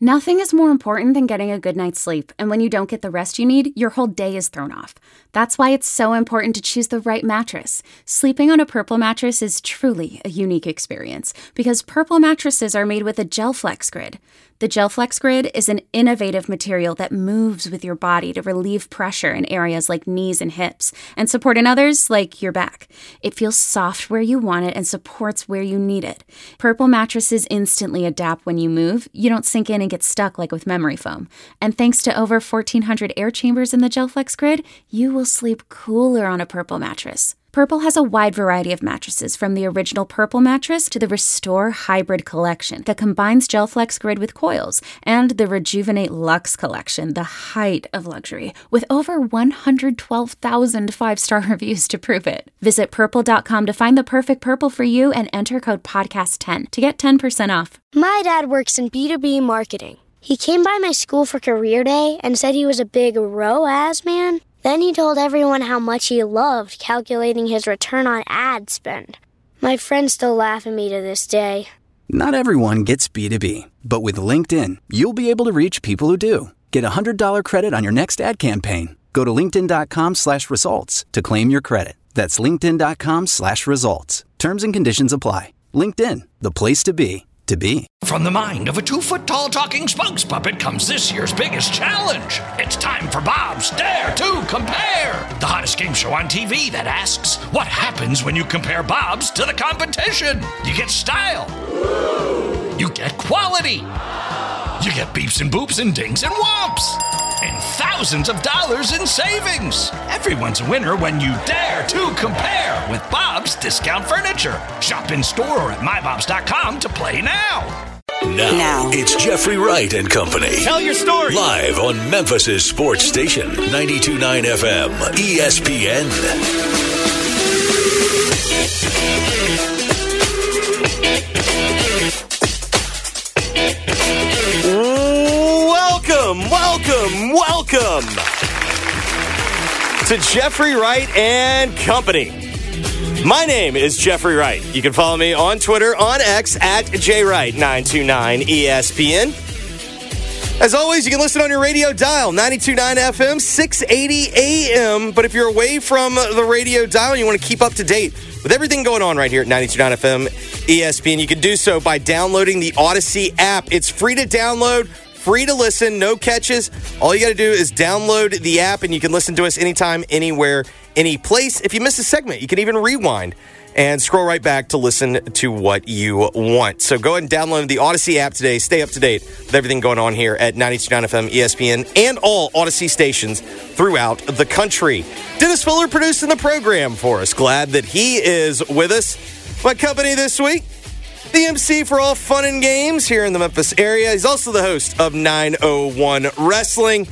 Nothing is more important than getting a good night's sleep, and when you don't get the rest you need, your whole day is thrown off. That's why it's so important to choose the right mattress. Sleeping on a Purple mattress is truly a unique experience, because Purple mattresses are made with a GelFlex Grid. The GelFlex Grid is an innovative material that moves with your body to relieve pressure in areas like knees and hips, and support in others like your back. It feels soft where you want it and supports where you need it. Purple mattresses instantly adapt when you move. You don't sink in and get stuck like with memory foam. And thanks to over 1,400 air chambers in the GelFlex Grid, you will sleep cooler on a Purple mattress. Purple has a wide variety of mattresses, from the original Purple mattress to the Restore Hybrid collection that combines GelFlex Grid with coils, and the Rejuvenate Luxe collection, the height of luxury, with over 112,000 five-star reviews to prove it. Visit purple.com to find the perfect Purple for you and enter code podcast10 to get 10% off. My dad works in B2B marketing. He came by my school for career day and said he was a big ROAS man. Then he told everyone how much he loved calculating his return on ad spend. My friends still laugh at me to this day. Not everyone gets B2B, but with LinkedIn, you'll be able to reach people who do. Get a $100 credit on your next ad campaign. Go to linkedin.com/results to claim your credit. That's linkedin.com/results. Terms and conditions apply. LinkedIn, the place to be, to be. From the mind of a 2-foot-tall talking spokes puppet comes this year's biggest challenge. It's time for Bob's Dare to Compare, the hottest game show on TV that asks, what happens when you compare Bob's to the competition? You get style. You get quality. You get beeps and boops and dings and whomps. And thousands of dollars in savings. Everyone's a winner when you dare to compare with Bob's Discount Furniture. Shop in store or at mybobs.com to play now. Now, it's Jeffrey Wright and Company. Tell your story. Live on Memphis' sports station, 92.9 FM, ESPN. Welcome to Jeffrey Wright and Company. My name is Jeffrey Wright. You can follow me on Twitter, on X, at JWright929ESPN. As always, you can listen on your radio dial, 92.9 FM, 680 AM. But if you're away from the radio dial, you want to keep up to date with everything going on right here at 92.9 FM ESPN, you can do so by downloading the Odyssey app. It's free to download, free to listen, no catches. All you got to do is download the app, and you can listen to us anytime, anywhere, any place. If you miss a segment, you can even rewind and scroll right back to listen to what you want. So go ahead and download the Odyssey app today. Stay up to date with everything going on here at 92.9 FM ESPN and all Odyssey stations throughout the country. Dennis Fuller producing the program for us. Glad that he is with us. My company this week, the MC for all fun and games here in the Memphis area. He's also the host of 901 Wrestling,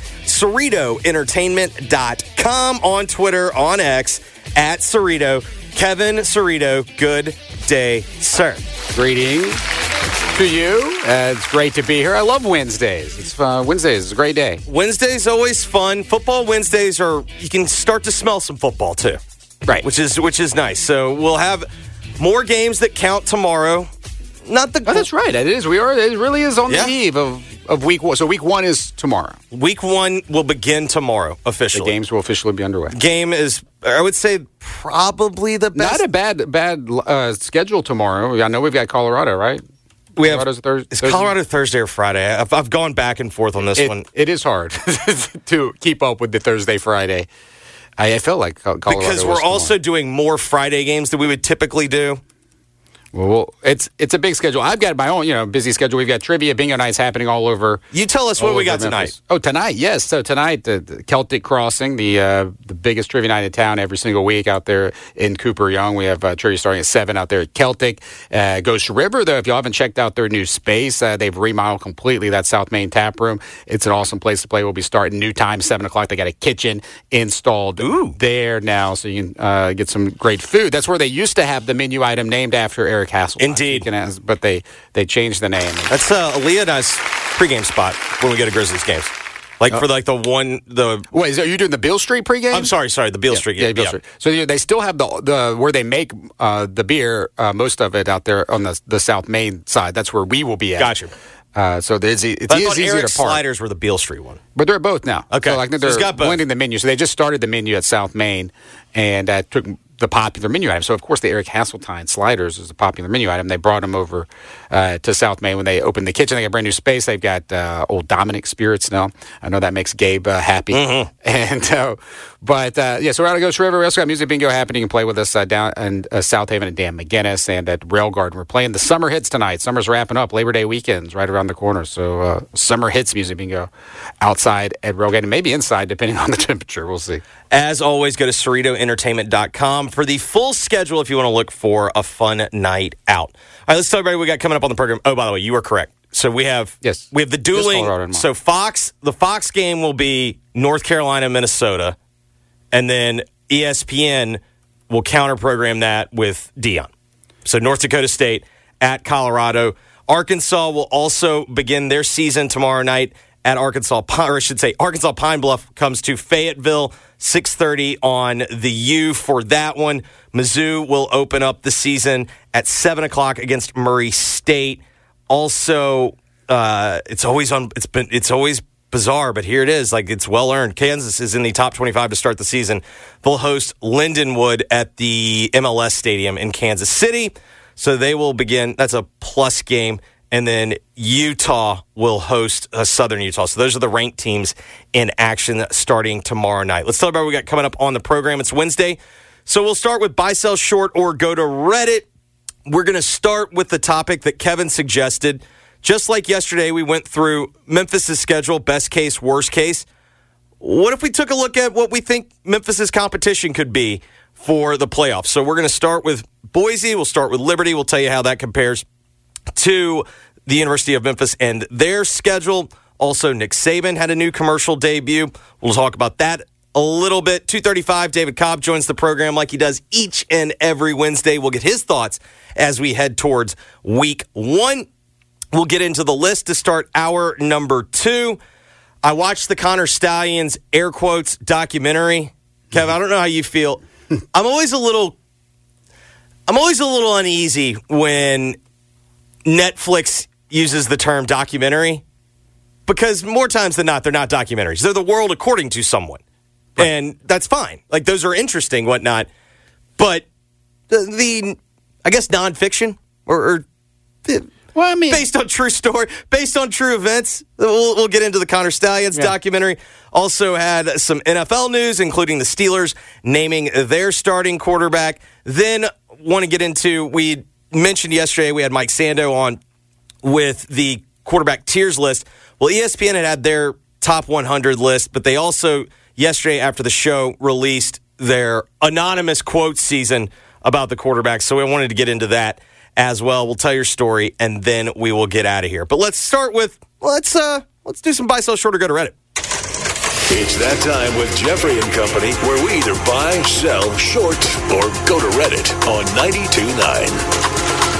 CerritoEntertainment.com, on Twitter, on X, at Cerrito. Kevin Cerrito, good day, sir. Greetings to you. It's great to be here. I love Wednesdays. Wednesdays is a great day. Wednesdays always fun. Football Wednesdays you can start to smell some football too. Right. Which is nice. So we'll have more games that count tomorrow. That's right. It is. It really is on the eve of week one. So week one is tomorrow. Week one will begin tomorrow officially. The games will officially be underway. Game is, I would say, probably the best. Not a bad schedule tomorrow. I know we've got Colorado, right? Is Colorado Thursday or Friday? I've gone back and forth on this one. It is hard to keep up with the Thursday, Friday. I felt like Colorado because we're also doing more Friday games than we would typically do. Well, it's a big schedule. I've got my own, busy schedule. We've got trivia, bingo nights happening all over. You tell us what we got tonight. Oh, tonight, yes. So tonight, the Celtic Crossing, the biggest trivia night in town every single week out there in Cooper Young. We have trivia starting at 7 out there at Celtic. Ghost River, though, if you haven't checked out their new space, they've remodeled completely that South Main tap room. It's an awesome place to play. We'll be starting new time, 7 o'clock. They got a kitchen installed there now, so you can get some great food. That's where they used to have the menu item named after Eric Hasselbeck. Indeed. But they changed the name. That's Aaliyah and I's pregame spot when we go to Grizzlies games. Are you doing the Beale Street pregame? I'm sorry, the Beale Street game. Yeah, Beale Street. So they still have the where they make the beer, most of it out there on the South Main side. That's where we will be at. Gotcha. So it's I thought easier Eric's to park. Sliders were the Beale Street one. But they're both now. Okay. So like So they're it's got both. blending the menu. So they just started the menu at South Main and took the popular menu item. So, of course, the Eric Hasseltine Sliders is a popular menu item. They brought them over to South Main when they opened the kitchen. They got a brand new space. They've got old Dominic Spirits now. I know that makes Gabe happy. Mm-hmm. And so we're out of Ghost River. We also got Music Bingo happening. You can play with us down in South Haven and Dan McGinnis and at Rail Garden. We're playing the summer hits tonight. Summer's wrapping up. Labor Day weekend's right around the corner. So summer hits Music Bingo outside at Rail Garden, maybe inside depending on the temperature. We'll see. As always, go to CerritoEntertainment.com for the full schedule if you want to look for a fun night out. All right, let's tell everybody what we got coming up on the program. Oh, by the way, you are correct. So we have the dueling. So the Fox game will be North Carolina, Minnesota, and then ESPN will counter-program that with Dion. So North Dakota State at Colorado. Arkansas will also begin their season tomorrow night at Arkansas Pine Bluff comes to Fayetteville, 6:30 on the U for that one. Mizzou will open up the season at 7 o'clock against Murray State. Also, it's always bizarre, but here it is. Like, it's well earned. Kansas is in the top 25 to start the season. They'll host Lindenwood at the MLS Stadium in Kansas City. So they will begin. That's a plus game. And then Utah will host Southern Utah. So those are the ranked teams in action starting tomorrow night. Let's talk about what we got coming up on the program. It's Wednesday. So we'll start with buy, sell, short, or go to Reddit. We're going to start with the topic that Kevin suggested. Just like yesterday, we went through Memphis' schedule, best case, worst case. What if we took a look at what we think Memphis' competition could be for the playoffs? So we're going to start with Boise. We'll start with Liberty. We'll tell you how that compares to the University of Memphis and their schedule. Also, Nick Saban had a new commercial debut. We'll talk about that a little bit. 2:35, David Cobb joins the program like he does each and every Wednesday. We'll get his thoughts as we head towards week 1. We'll get into the list to start hour number 2. I watched the Connor Stallions, air quotes, documentary. Kev, I don't know how you feel. I'm always a little uneasy when Netflix uses the term documentary, because more times than not, they're not documentaries. They're the world according to someone. Right. And that's fine. Like, those are interesting, whatnot. But the I guess, nonfiction based on true story, based on true events. We'll get into the Connor Stallions documentary. Also had some NFL news, including the Steelers naming their starting quarterback. Then want to get into, we mentioned yesterday, we had Mike Sando on with the quarterback tiers list. Well, ESPN had their top 100 list, but they also, yesterday after the show, released their anonymous quote season about the quarterback. So we wanted to get into that as well. We'll tell your story, and then we will get out of here. But let's start with, let's do some buy, sell, short, or go to Reddit. It's that time with Jeffrey and Company, where we either buy, sell, short, or go to Reddit on 92.9.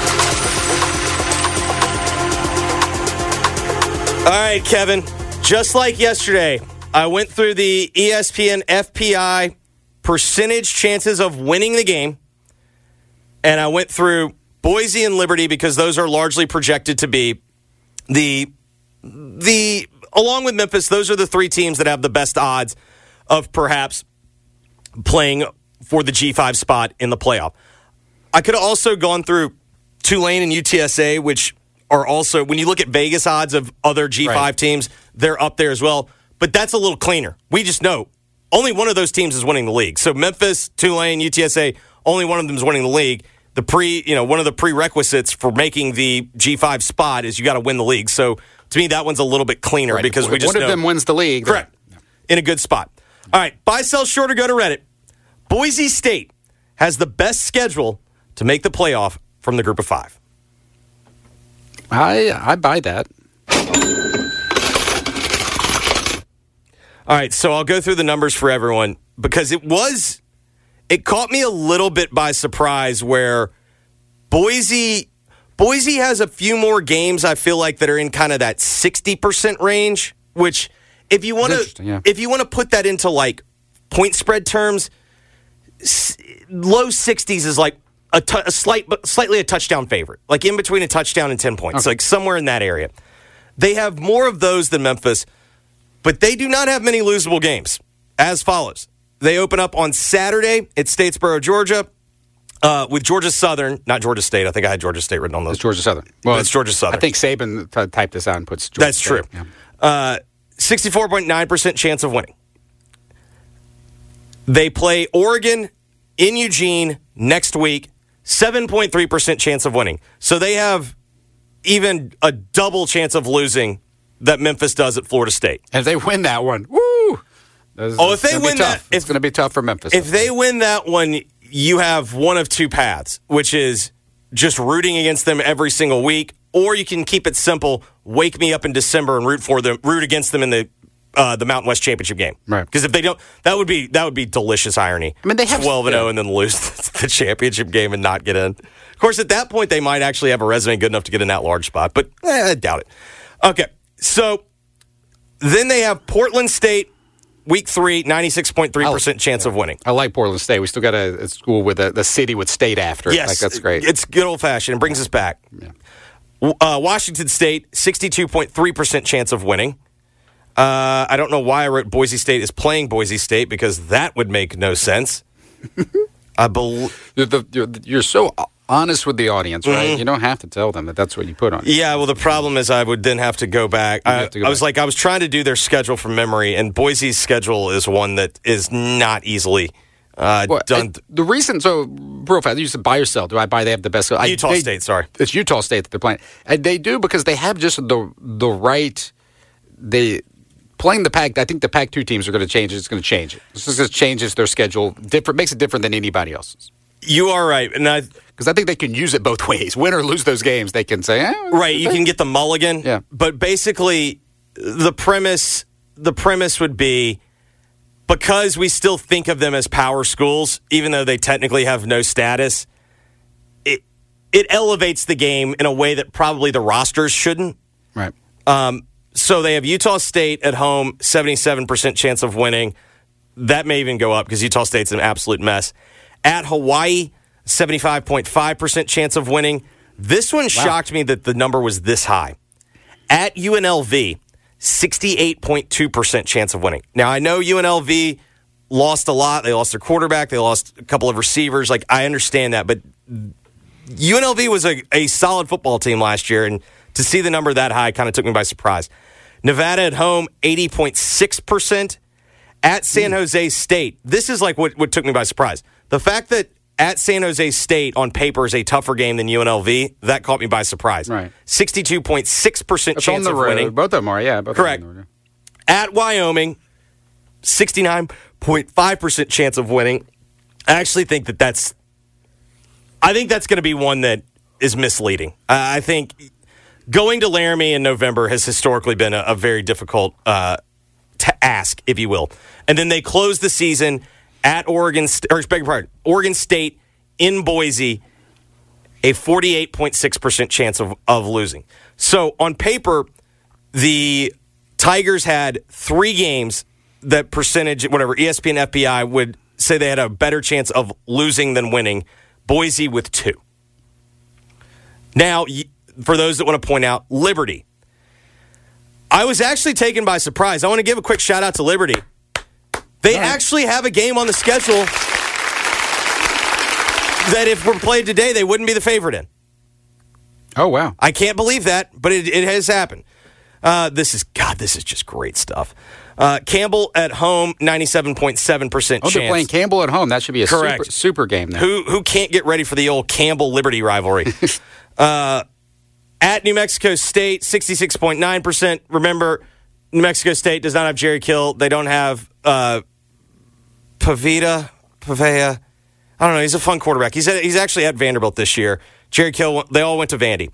All right, Kevin, just like yesterday, I went through the ESPN FPI percentage chances of winning the game, and I went through Boise and Liberty because those are largely projected to be the along with Memphis, those are the three teams that have the best odds of perhaps playing for the G5 spot in the playoff. I could have also gone through Tulane and UTSA, which are also, when you look at Vegas odds of other G5 teams, they're up there as well. But that's a little cleaner. We just know only one of those teams is winning the league. So Memphis, Tulane, UTSA, only one of them is winning the league. One of the prerequisites for making the G5 spot is you got to win the league. So to me, that one's a little bit cleaner because we just know. One of them wins the league. Correct. In a good spot. All right. Buy, sell, short, or go to Reddit. Boise State has the best schedule to make the playoff from the group of 5. I buy that. All right. So I'll go through the numbers for everyone because it caught me a little bit by surprise where Boise has a few more games, I feel like, that are in kind of that 60% range, which if you want to put that into like point spread terms, low 60s is like slightly a touchdown favorite, like in between a touchdown and 10 points, like somewhere in that area. They have more of those than Memphis, but they do not have many losable games. As follows. They open up on Saturday at Statesboro, Georgia, with Georgia Southern, not Georgia State. I think I had Georgia State written on those. It's Georgia Southern. Well, it's Georgia Southern. I think Saban typed this out and puts Georgia That's State. true. Yeah. 64.9% chance of winning. They play Oregon in Eugene next week, 7.3% chance of winning. So they have even a double chance of losing that Memphis does at Florida State. And if they win that one, woo! If they win that, it's going to be tough for Memphis. If they win that one, you have one of two paths, which is just rooting against them every single week, or you can keep it simple, wake me up in December and root against them in the Mountain West Championship game. Right. Because if they don't, that would be delicious irony. I mean, they have 12-0 and then lose the championship game and not get in. Of course, at that point, they might actually have a resume good enough to get in that large spot, but I doubt it. Okay, so then they have Portland State, week 3, 96.3% chance of winning. I like Portland State. We still got a school with the city with state after it. Yes, like, that's great. It's good old-fashioned. It brings us back. Yeah. Washington State, 62.3% chance of winning. I don't know why I wrote Boise State is playing Boise State because that would make no sense. I believe you're so honest with the audience, right? Mm-hmm. You don't have to tell them that that's what you put on. Yeah, well, the problem is I would then have to go back. I was trying to do their schedule from memory, and Boise's schedule is one that is not easily done. The reason, so real fast, you said buy or sell. Do I buy they have the best? Utah State, sorry. It's Utah State that they're playing. And they do because they have just the right. Playing the Pac, I think the Pac-2 teams are going to change it. It's going to change it. This just changes their schedule. Makes it different than anybody else's. You are right. Because I think they can use it both ways. Win or lose those games, they can say, right, you can get the mulligan. Yeah. But basically, the premise would be, because we still think of them as power schools, even though they technically have no status, it elevates the game in a way that probably the rosters shouldn't. Right. So they have Utah State at home, 77% chance of winning. That may even go up because Utah State's an absolute mess. At Hawaii, 75.5% chance of winning. This one shocked me that the number was this high. At UNLV, 68.2% chance of winning. Now, I know UNLV lost a lot. They lost their quarterback. They lost a couple of receivers. Like, I understand that. But UNLV was a solid football team last year, and to see the number that high kind of took me by surprise. Nevada at home, 80.6%. At San Jose State, this is like what took me by surprise. The fact that at San Jose State on paper is a tougher game than UNLV, that caught me by surprise. Right. 62.6% chance of winning. Both of them are, yeah. Correct. At Wyoming, 69.5% chance of winning. I actually think that's going to be one that is misleading. I think going to Laramie in November has historically been a very difficult to ask, if you will. And then they close the season at Oregon State in Boise, a 48.6% chance of losing. So on paper, the Tigers had 3 games that percentage, whatever, ESPN FPI would say they had a better chance of losing than winning. Boise with 2. Now, for those that want to point out, Liberty. I was actually taken by surprise. I want to give a quick shout out to Liberty. They actually have a game on the schedule that if we're played today, they wouldn't be the favorite in. Oh, wow. I can't believe that, but it has happened. This is just great stuff. Campbell at home, 97.7% chance. Oh, they're playing Campbell at home. That should be a super game there. Who can't get ready for the old Campbell-Liberty rivalry? At New Mexico State, 66.9%. Remember, New Mexico State does not have Jerry Kill. They don't have Pavea. I don't know. He's a fun quarterback. He's actually at Vanderbilt this year. Jerry Kill, they all went to Vandy.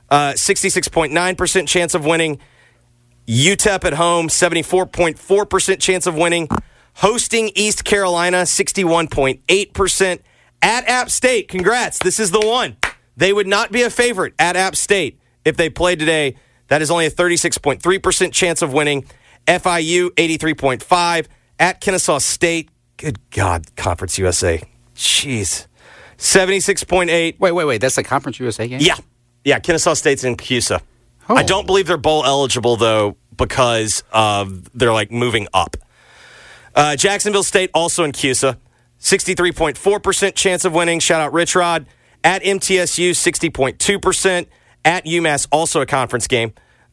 66.9% chance of winning. UTEP at home, 74.4% chance of winning. Hosting East Carolina, 61.8%. At App State, congrats. This is the one. They would not be a favorite at App State if they played today. That is only a 36.3% chance of winning. FIU, 83.5%. At Kennesaw State, good God, Conference USA. Jeez. 76.8%. Wait. That's the Conference USA game? Yeah. Yeah, Kennesaw State's in CUSA. I don't believe they're bowl eligible, though, because they're like moving up. Jacksonville State also in CUSA. 63.4% chance of winning. Shout out Rich Rod. At MTSU, 60.2%. At UMass, also a conference game.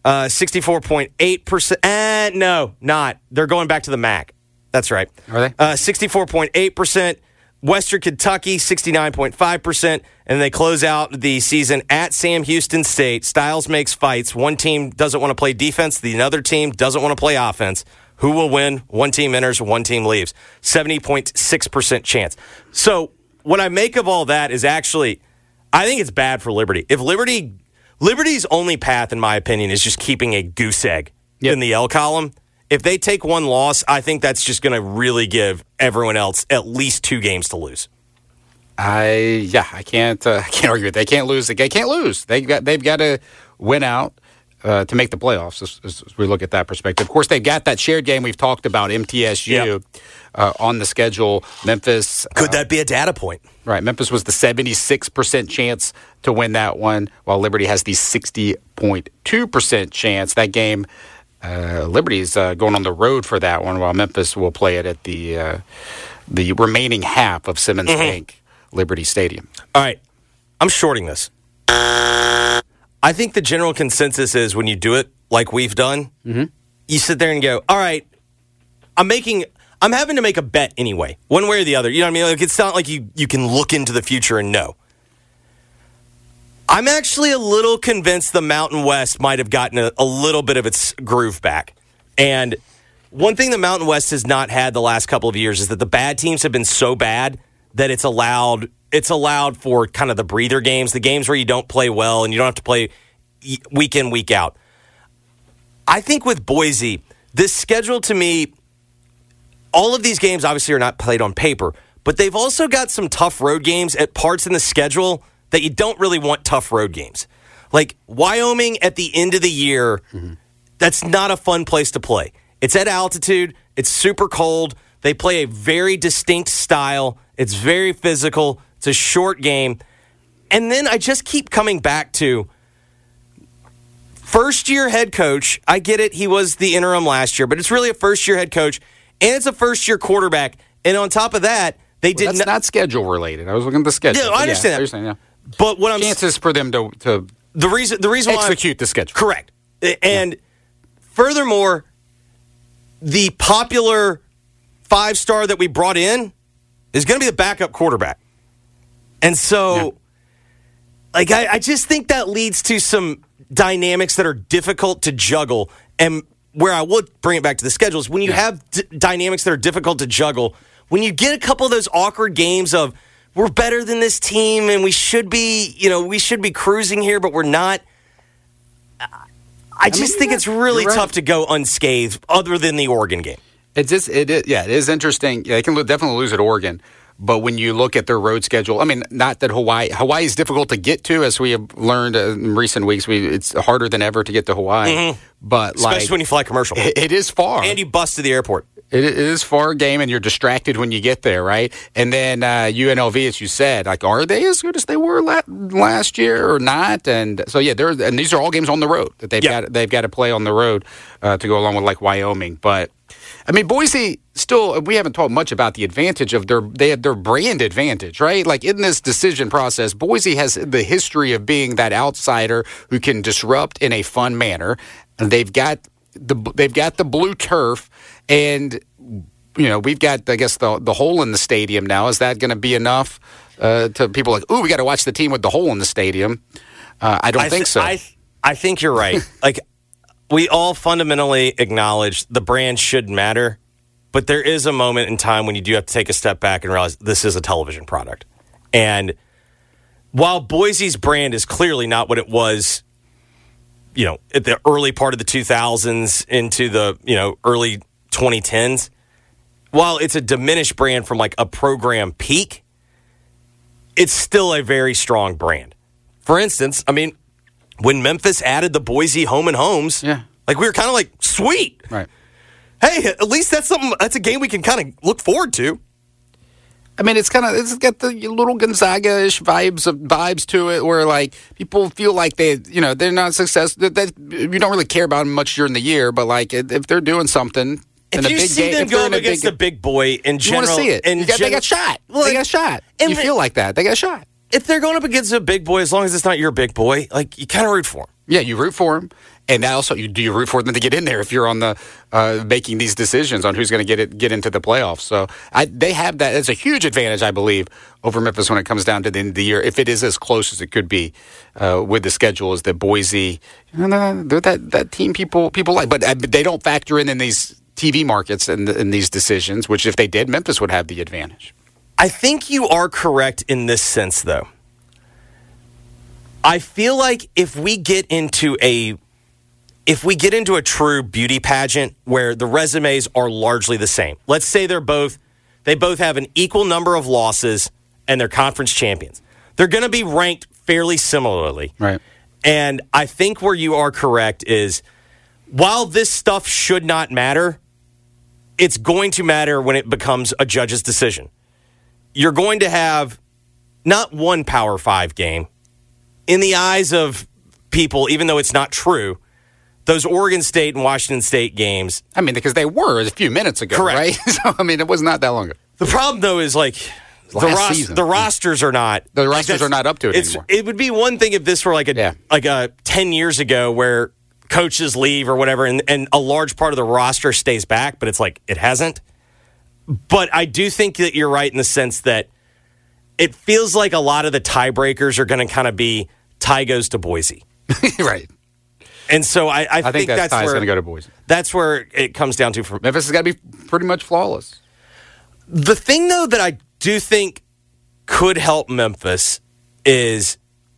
64.8%. No, not. They're going back to the MAC. That's right. Are they? 64.8%. Western Kentucky, 69.5%. And they close out the season at Sam Houston State. Styles makes fights. One team doesn't want to play defense. The other team doesn't want to play offense. Who will win? One team enters, one team leaves. 70.6% chance. So what I make of all that is actually, I think it's bad for Liberty. If Liberty's only path, in my opinion, is just keeping a goose egg in the L column. If they take one loss, I think that's just going to really give everyone else at least 2 games to lose. I can't argue with it. They can't lose. They can't lose. They've got to win out to make the playoffs. As we look at that perspective, of course, they've got that shared game we've talked about. MTSU on the schedule. Memphis. Could that be a data point? Right. Memphis was the 76% chance to win that one, while Liberty has the 60.2% chance. That game. Liberty's going on the road for that one, while Memphis will play it at the remaining half of Simmons Bank Liberty Stadium. All right. I'm shorting this. I think the general consensus is when you do it like we've done, you sit there and go, all right, I'm having to make a bet anyway, one way or the other. You know what I mean? Like, it's not like you can look into the future and know. I'm actually a little convinced the Mountain West might have gotten a little bit of its groove back. And one thing the Mountain West has not had the last couple of years is that the bad teams have been so bad that it's allowed for kind of the breather games, the games where you don't play well and you don't have to play week in, week out. I think with Boise, this schedule to me, all of these games obviously are not played on paper, but they've also got some tough road games at parts in the schedule that you don't really want tough road games. Like Wyoming at the end of the year, that's not a fun place to play. It's at altitude. It's super cold. They play a very distinct style. It's very physical. It's a short game. And then I just keep coming back to first-year head coach. I get it. He was the interim last year, but it's really a first-year head coach, and it's a first-year quarterback. And on top of that, that's not schedule related. I was looking at the schedule. Yeah, I understand that. Yeah. But what I'm chances for them to the reason execute the schedule. Correct. And furthermore, the popular 5-star that we brought in is going to be the backup quarterback. And so I just think that leads to some dynamics that are difficult to juggle. And where I would bring it back to the schedule is when you have dynamics that are difficult to juggle, when you get a couple of those awkward games of we're better than this team and we should be cruising here, but we're not. I just think it's really tough to go unscathed other than the Oregon game. It is interesting. Yeah, they can definitely lose at Oregon. But when you look at their road schedule, I mean, not that Hawaii is difficult to get to, as we have learned in recent weeks. It's harder than ever to get to Hawaii. But especially when you fly commercial. It is far. And you bust to the airport. It is far a game, and you're distracted when you get there, right? And then UNLV, as you said, like, are they as good as they were last year or not? And so, and these are all games on the road that they've got to play on the road to go along with, like, Wyoming. But I mean, Boise still, we haven't talked much about the advantage of their brand advantage, right? Like, in this decision process, Boise has the history of being that outsider who can disrupt in a fun manner. And they've got the blue turf, and we've got, I guess, the hole in the stadium now. Is that going to be enough to people like, ooh, we got to watch the team with the hole in the stadium? I don't think so. I think you're right. Like, we all fundamentally acknowledge the brand should matter, but there is a moment in time when you do have to take a step back and realize this is a television product. And while Boise's brand is clearly not what it was, at the early part of the 2000s into the, early 2010s, while it's a diminished brand from like a program peak, it's still a very strong brand. For instance, I mean, when Memphis added the Boise home and homes, like we were kind of like, sweet. Right. Hey, at least that's a game we can kind of look forward to. I mean, it's got the little Gonzaga-ish vibes to it, where like people feel like they're not successful. That you don't really care about them much during the year, but like if they're doing something. If you see them go up against the big boy in general, you want to see it. They got shot. They got shot. You feel like that. They got shot. If they're going up against a big boy, as long as it's not your big boy, like you kind of root for them. Yeah, you root for them, and also you root for them to get in there if you're on the making these decisions on who's going to get into the playoffs. So they have that. It's a huge advantage, I believe, over Memphis when it comes down to the end of the year. If it is as close as it could be with the schedule, is that Boise? They're that team people like, but they don't factor in these TV markets in these decisions. Which, if they did, Memphis would have the advantage. I think you are correct in this sense, though. I feel like if we get into a true beauty pageant where the resumes are largely the same, let's say they both have an equal number of losses and they're conference champions, they're going to be ranked fairly similarly. Right. And I think where you are correct is, while this stuff should not matter, it's going to matter when it becomes a judge's decision. You're going to have not one Power 5 game. In the eyes of people, even though it's not true, those Oregon State and Washington State games. I mean, because they were a few minutes ago, correct. Right? So, I mean, it was not that long ago. The problem, though, is like the rosters are not. The rosters are not up to it anymore. It would be one thing if this were like a 10 years ago where coaches leave or whatever, and a large part of the roster stays back, but it's like it hasn't. But I do think that you're right in the sense that it feels like a lot of the tiebreakers are going to kind of be tie goes to Boise. Right. And so I think that's where going to go to Boise. That's where it comes down to. For Memphis has got to be pretty much flawless. The thing, though, that I do think could help Memphis is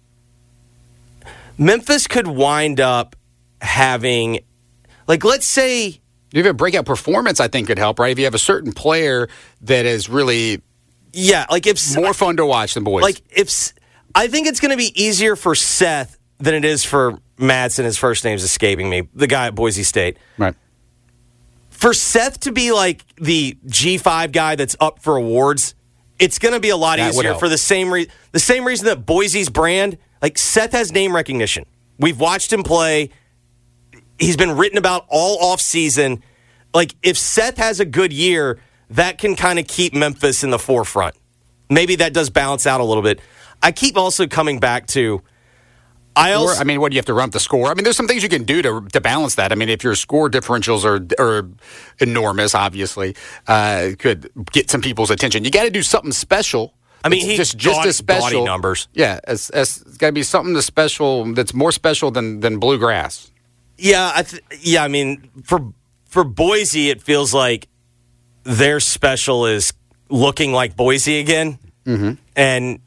Memphis could wind up having, like, let's say, you have a breakout performance, I think could help, right? If you have a certain player that is really, like if more fun to watch than Boise. Like I think it's going to be easier for Seth than it is for Madsen. His first name's escaping me. The guy at Boise State, right? For Seth to be like the G5 guy that's up for awards, it's going to be a lot easier for the same reason that Boise's brand, like Seth has name recognition. We've watched him play. He's been written about all off season. Like if Seth has a good year, that can kind of keep Memphis in the forefront. Maybe that does balance out a little bit. I keep also coming back to what do you have to run up the score? I mean, there's some things you can do to balance that. I mean, if your score differentials are enormous, obviously, could get some people's attention. You got to do something special. I mean, he's just as special. Gaudy Numbers. Yeah, it's got to be something that's more special than bluegrass. Yeah, I mean, for Boise, it feels like their special is looking like Boise again, and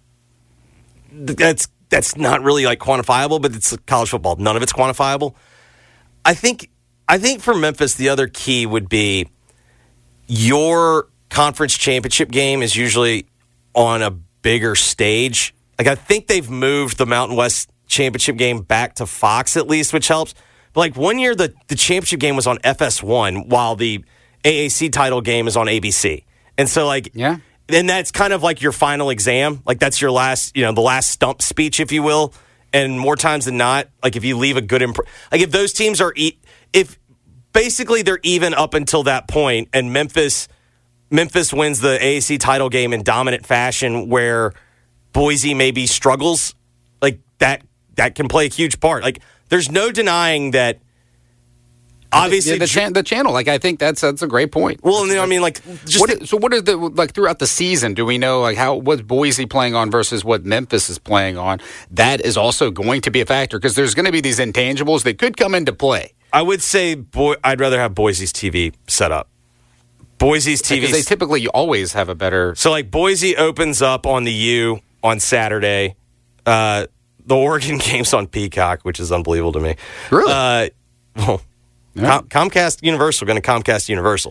that's not really like quantifiable, but it's college football. None of it's quantifiable. I think for Memphis, the other key would be your conference championship game is usually on a bigger stage. Like I think they've moved the Mountain West championship game back to Fox at least, which helps. But like one year, the championship game was on FS1 while the AAC title game is on ABC. And so like, yeah. And that's kind of like your final exam. Like that's your last, the last stump speech, if you will. And more times than not, like if you leave a good like if those teams are if basically they're even up until that point, and Memphis wins the AAC title game in dominant fashion, where Boise maybe struggles, like that can play a huge part. Like there's no denying that. Obviously, the channel. Like I think that's a great point. Well, I mean, like, what is the like throughout the season? Do we know like what's Boise playing on versus what Memphis is playing on? That is also going to be a factor because there's going to be these intangibles that could come into play. I would say, I'd rather have Boise's TV set up. Boise's TV, because they typically always have a better. So, like, Boise opens up on the U on Saturday. The Oregon game's on Peacock, which is unbelievable to me. Really? Well. Yeah. Comcast Universal, going to Comcast Universal.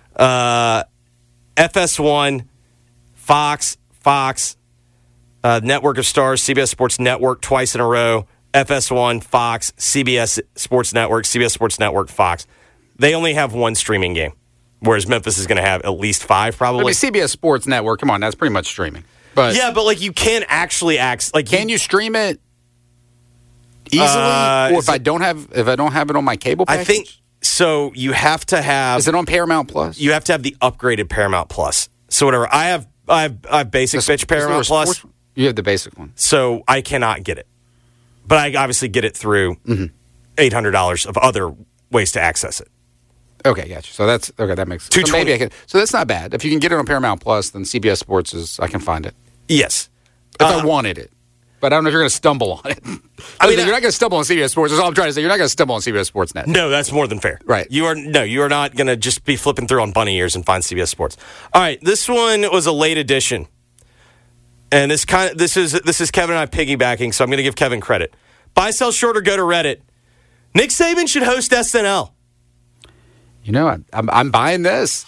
FS1, Fox, Network of Stars, CBS Sports Network twice in a row, FS1, Fox, CBS Sports Network, CBS Sports Network, Fox. They only have one streaming game. whereas Memphis is going to have at least 5 probably. I mean, CBS Sports Network, come on, that's pretty much streaming. But yeah, but like you can actually can you stream it easily? Or if I don't have it on my cable package? I think so. You have to have. Is it on Paramount Plus? You have to have the upgraded Paramount Plus. So whatever. I have basic bitch Paramount Plus. You have the basic one. So I cannot get it. But I obviously get it through $800 of other ways to access it. Okay, gotcha. So that's okay. That makes sense. So maybe I can. So that's not bad. If you can get it on Paramount Plus, then CBS Sports I can find it. Yes, if I wanted it, but I don't know if you're going to stumble on it. I mean, you're not going to stumble on CBS Sports. That's all I'm trying to say. You're not going to stumble on CBS Sports Net. No, that's more than fair. Right? You are not going to just be flipping through on bunny ears and find CBS Sports. All right, this one was a late edition, and this is Kevin and I piggybacking, so I'm going to give Kevin credit. Buy, sell short, or go to Reddit. Nick Saban should host SNL. You know, I'm buying this.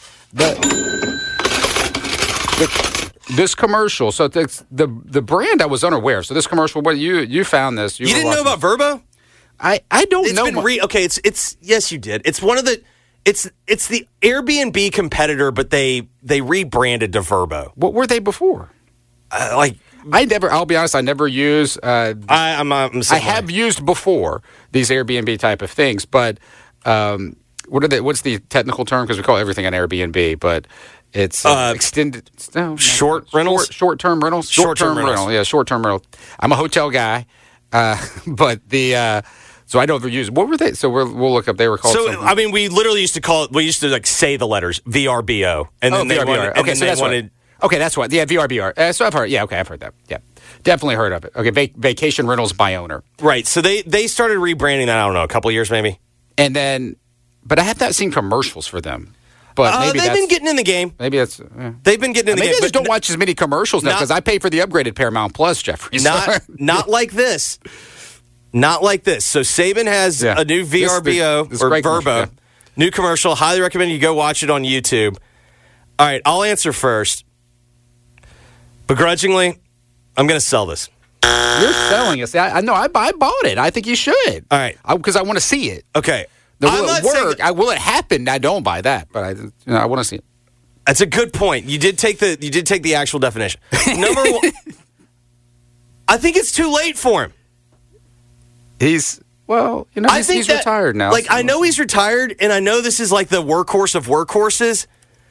This commercial. So the brand I was unaware. So this commercial, what you found this? You didn't know about Verbo? I don't know. Okay, it's yes, you did. It's one of the it's the Airbnb competitor, but they rebranded to Verbo. What were they before? I'll be honest, I never use. I have used before these Airbnb type of things, but. What's the technical term? Because we call everything an Airbnb, but it's extended. Short-term rentals. Short-term rental. Yeah, short-term rental. I'm a hotel guy, but so I don't use. What were they? So we'll look up. They were called. So something. I mean, we literally used to call it. We used to say the letters VRBO, and then they wanted. Okay, so that's wanted. Okay, that's what. Yeah, VRBR. So I've heard. Yeah, okay, I've heard that. Yeah, definitely heard of it. Okay, vacation rentals by owner. Right. So they started rebranding that. I don't know, a couple of years maybe, and then. But I have not seen commercials for them. But maybe they've been getting in the game. Maybe that's they've been getting in the game. Maybe I just don't watch as many commercials now because I pay for the upgraded Paramount Plus, Jeffrey. Not like this. Not like this. So Saban has a new VRBO or Verbo, new commercial. Highly recommend you go watch it on YouTube. All right, I'll answer first. Begrudgingly, I'm going to sell this. You're selling it. I know. I bought it. I think you should. All right, because I want to see it. Okay. Will it work? Will it happen? I don't buy that, but I want to see it. That's a good point. You did take the actual definition. Number one, I think it's too late for him. He's retired now. Like, so. I know he's retired, and I know this is like the workhorse of workhorses.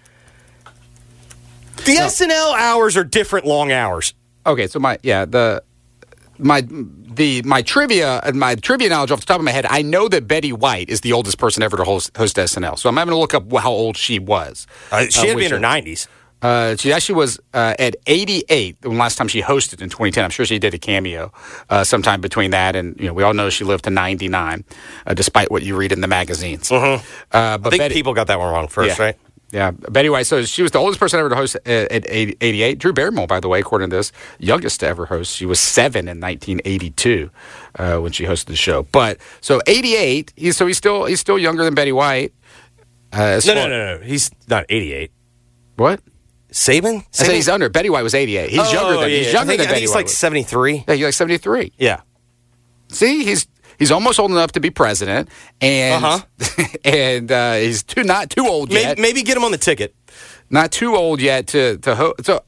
The SNL hours are different long hours. Okay, so my trivia knowledge off the top of my head, I know that Betty White is the oldest person ever to host SNL. So I'm having to look up how old she was. She had to be in her 90s. She actually was at 88 the last time she hosted in 2010. I'm sure she did a cameo sometime between that and we all know she lived to 99, despite what you read in the magazines. Mm-hmm. I think people got that one wrong first, right? Yeah, Betty White. So she was the oldest person ever to host at 88. Drew Barrymore, by the way, according to this, youngest to ever host. She was 7 in 1982 when she hosted the show. But so 88. He's still younger than Betty White. No. He's not 88. What? Saban? I said he's under. Betty White was 88. He's younger than Betty White. I think he's like 73. Yeah, he's like 73. Yeah. See, He's almost old enough to be president, and he's not too old yet. Maybe get him on the ticket. Not too old yet to host. So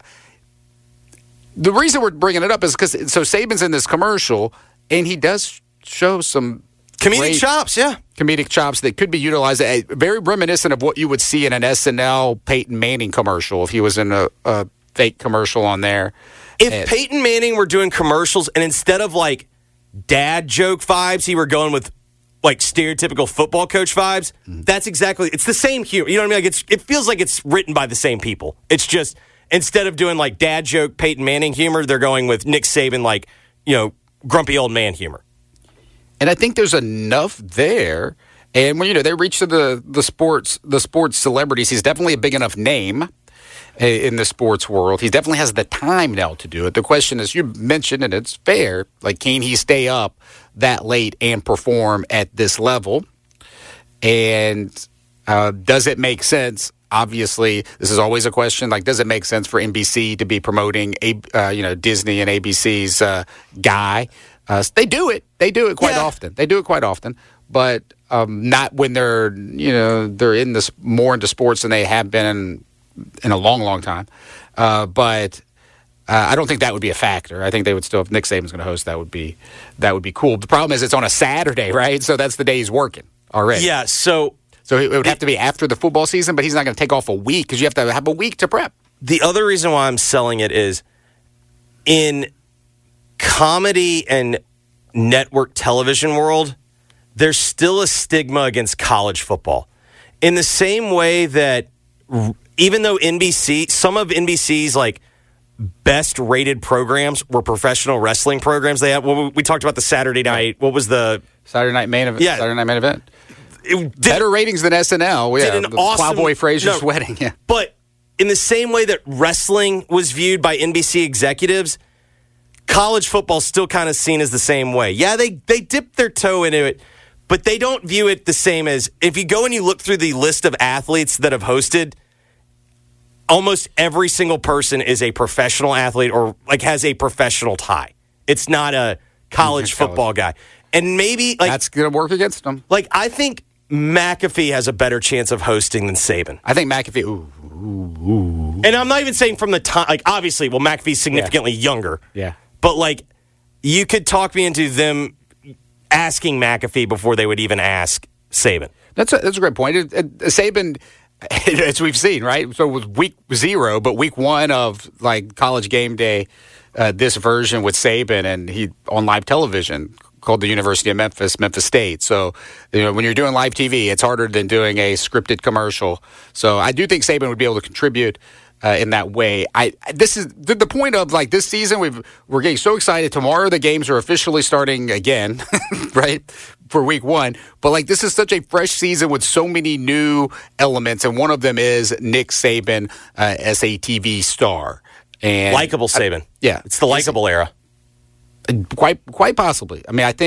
the reason we're bringing it up is because Saban's in this commercial, and he does show some comedic chops. Yeah, comedic chops that could be utilized. Very reminiscent of what you would see in an SNL Peyton Manning commercial if he was in a fake commercial on there. If Peyton Manning were doing commercials, and instead of like dad joke vibes, he were going with like stereotypical football coach vibes. That's exactly, it's the same humor. You know what I mean? Like it feels like it's written by the same people. It's just instead of doing like dad joke Peyton Manning humor, they're going with Nick Saban, like, grumpy old man humor. And I think there's enough there. And when they reach to the sports celebrities, he's definitely a big enough name in the sports world. He definitely has the time now to do it. The question is, you mentioned, and it's fair, like, can he stay up that late and perform at this level? And does it make sense? Obviously, this is always a question. Like, does it make sense for NBC to be promoting, Disney and ABC's guy? They do it. They do it quite often. But Not when they're in this more into sports than they have been in a long, long time. But I don't think that would be a factor. I think they would still, if Nick Saban's going to host, that would be cool. The problem is it's on a Saturday, right? So that's the day he's working already. Yeah. So it would have to be after the football season, but he's not going to take off a week because you have to have a week to prep. The other reason why I'm selling it is in comedy and network television world, there's still a stigma against college football. In the same way that even though some of NBC's like best rated programs were professional wrestling programs, they had. Well, we talked about the Saturday night. What was the Saturday night main event? Yeah. Saturday night main event. Better ratings than SNL. Yeah, did an awesome Plowboy Frazier's wedding. Yeah, but in the same way that wrestling was viewed by NBC executives, college football's still kind of seen as the same way. Yeah, they dip their toe into it, but they don't view it the same as if you go and you look through the list of athletes that have hosted. Almost every single person is a professional athlete or like has a professional tie. It's not a college football guy. And maybe like that's going to work against them. Like I think McAfee has a better chance of hosting than Saban. I think McAfee. Ooh. And I'm not even saying from the time. Like obviously, well, McAfee's significantly younger. Yeah. But like, you could talk me into them asking McAfee before they would even ask Saban. That's a great point. Saban. As we've seen, right? So it was week 0, but week 1 of like College Game Day, this version with Saban, and he on live television called the University of Memphis State. So when you're doing live TV, it's harder than doing a scripted commercial. So I do think Saban would be able to contribute in that way. This is the point of like this season. We're getting so excited. Tomorrow the games are officially starting again, right? For week 1, but like this is such a fresh season with so many new elements, and one of them is Nick Saban as a TV star and likable Saban. Yeah, it's the likable era. Quite possibly.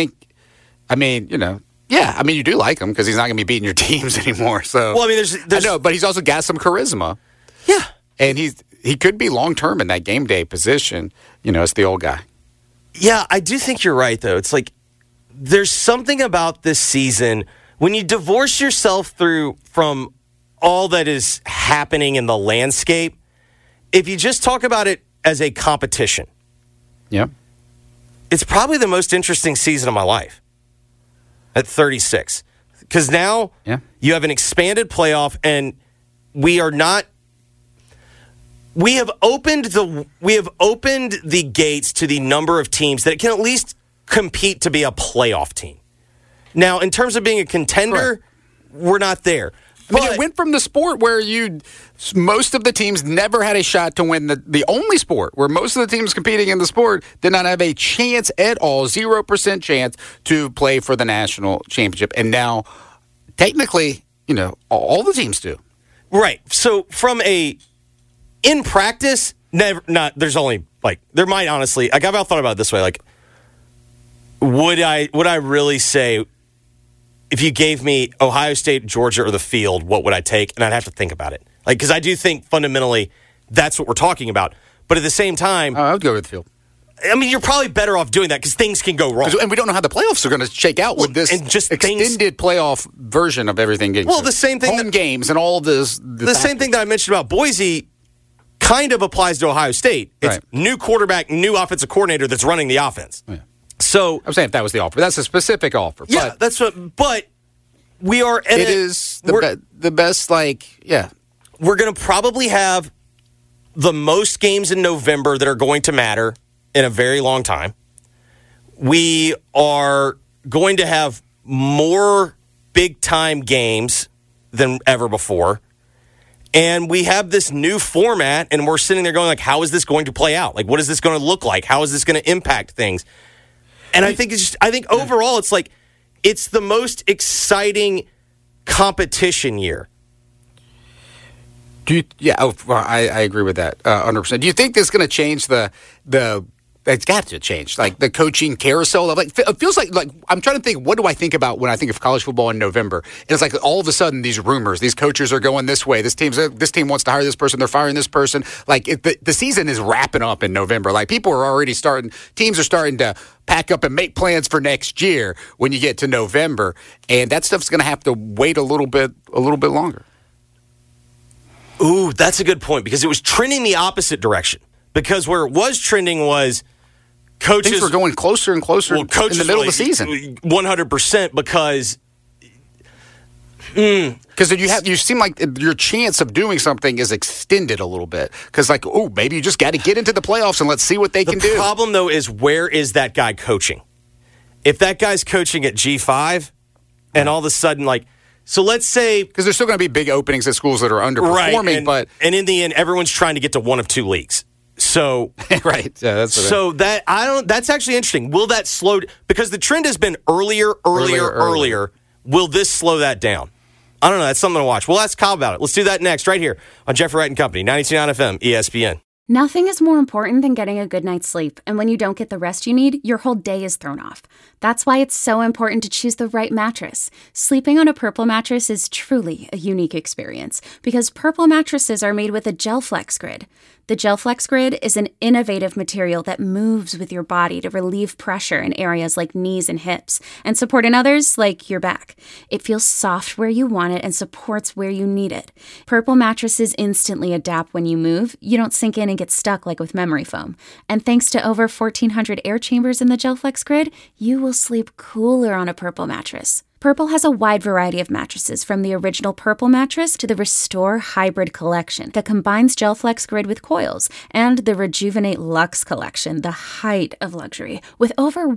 You do like him because he's not going to be beating your teams anymore. So well, I mean, there's I know, but he's also got some charisma. Yeah, and he could be long term in that game day position. As the old guy. Yeah, I do think you're right though. It's like. There's something about this season when you divorce yourself from all that is happening in the landscape. If you just talk about it as a competition, yeah, it's probably the most interesting season of my life at 36. Because now you have an expanded playoff, and we have opened the gates to the number of teams that can at least compete to be a playoff team. Now, in terms of being a contender, we're not there. But it went from the sport where most of the teams never had a shot to win the only sport where most of the teams competing in the sport did not have a chance at all, 0% chance to play for the national championship. And now, technically, all the teams do. Right. So in practice, there's only there might honestly, I've thought about it this way, would I really say if you gave me Ohio State, Georgia, or the field, what would I take? And I'd have to think about it. Because I do think fundamentally that's what we're talking about. But at the same time, I would go with the field. I mean, you're probably better off doing that because things can go wrong. And we don't know how the playoffs are going to shake out with this extended playoff version of everything getting the same thing. Home games and all this. The same thing that I mentioned about Boise kind of applies to Ohio State. It's new quarterback, new offensive coordinator that's running the offense. Yeah. So I'm saying if that was the offer, that's a specific offer. Yeah, that's what. But we are. It is the best. We're going to probably have the most games in November that are going to matter in a very long time. We are going to have more big time games than ever before. And we have this new format, and we're sitting there going, how is this going to play out? What is this going to look like? How is this going to impact things? And I think overall, it's the most exciting competition year. I agree with that 100%. Do you think this is going to change the It's got to change. Like the coaching carousel. Like it feels like I'm trying to think. What do I think about when I think of college football in November? And it's like all of a sudden these rumors. These coaches are going this way. This team wants to hire this person. They're firing this person. Like the season is wrapping up in November. Like people are already starting. Teams are starting to pack up and make plans for next year when you get to November, and that stuff's going to have to wait a little bit longer. Ooh, that's a good point because it was trending the opposite direction. Because where it was trending was coaches things were going closer and closer in the middle of the season. 100% because you seem like your chance of doing something is extended a little bit. Because maybe you just got to get into the playoffs and let's see what they can do. The problem though is where is that guy coaching? If that guy's coaching at G5 and all of a sudden so let's say because there's still going to be big openings at schools that are underperforming, right, and in the end everyone's trying to get to one of two leagues. So right, yeah, that's actually interesting. Will that slow? Because the trend has been earlier. Will this slow that down? I don't know. That's something to watch. We'll ask Kyle about it. Let's do that next, right here on Jeffrey Wright and Company, 92.9 FM, ESPN. Nothing is more important than getting a good night's sleep, and when you don't get the rest you need, your whole day is thrown off. That's why it's so important to choose the right mattress. Sleeping on a Purple mattress is truly a unique experience because Purple mattresses are made with a GelFlex Grid. The GelFlex Grid is an innovative material that moves with your body to relieve pressure in areas like knees and hips and support in others like your back. It feels soft where you want it and supports where you need it. Purple mattresses instantly adapt when you move. You don't sink in and get stuck like with memory foam. And thanks to over 1,400 air chambers in the GelFlex Grid, you will sleep cooler on a Purple mattress. Purple has a wide variety of mattresses, from the original Purple mattress to the Restore Hybrid collection that combines GelFlex Grid with coils, and the Rejuvenate Luxe collection, the height of luxury, with over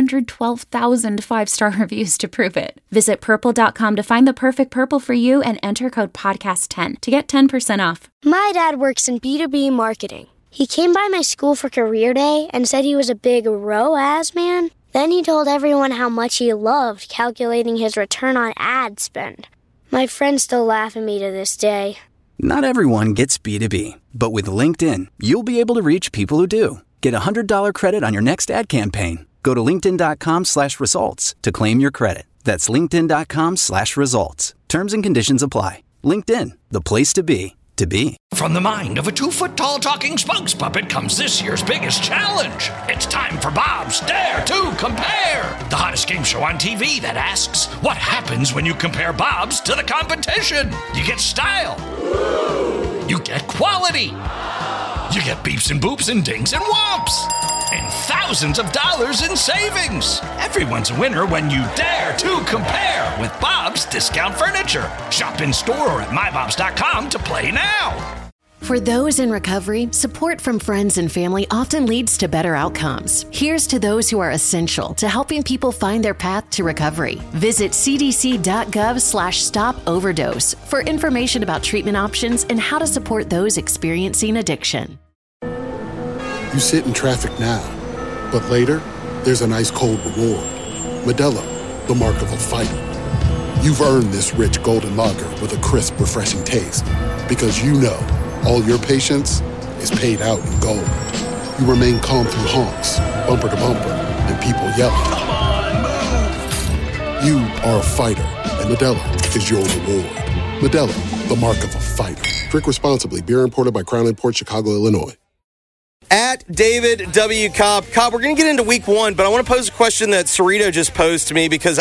112,000 five-star reviews to prove it. Visit Purple.com to find the perfect Purple for you and enter code PODCAST10 to get 10% off. My dad works in B2B marketing. He came by my school for career day and said he was a big ROAS man. Then he told everyone how much he loved calculating his return on ad spend. My friends still laugh at me to this day. Not everyone gets B2B, but with LinkedIn, you'll be able to reach people who do. Get a $100 credit on your next ad campaign. Go to linkedin.com/results to claim your credit. That's linkedin.com/results. Terms and conditions apply. LinkedIn, the place to be. From the mind of a 2-foot-tall talking spokes puppet comes this year's biggest challenge. It's time for Bob's Dare to Compare, the hottest game show on TV that asks, what happens when you compare Bob's to the competition? You get style. You get quality. You get beeps and boops and dings and whomps. And thousands of dollars in savings. Everyone's a winner when you dare to compare with Bob's Discount Furniture. Shop in store or at mybobs.com to play now. For those in recovery, support from friends and family often leads to better outcomes. Here's to those who are essential to helping people find their path to recovery. Visit cdc.gov/stop-overdose for information about treatment options and how to support those experiencing addiction. You sit in traffic now, but later, there's an ice-cold reward. Modelo, the mark of a fighter. You've earned this rich golden lager with a crisp, refreshing taste. Because you know, all your patience is paid out in gold. You remain calm through honks, bumper to bumper, and people yelling. Come on, move! You are a fighter, and Modelo is your reward. Modelo, the mark of a fighter. Drink responsibly. Beer imported by Crown Imports, Chicago, Illinois. At David W. Cobb. Cobb, we're going to get into week one, but I want to pose a question that Cerrito just posed to me because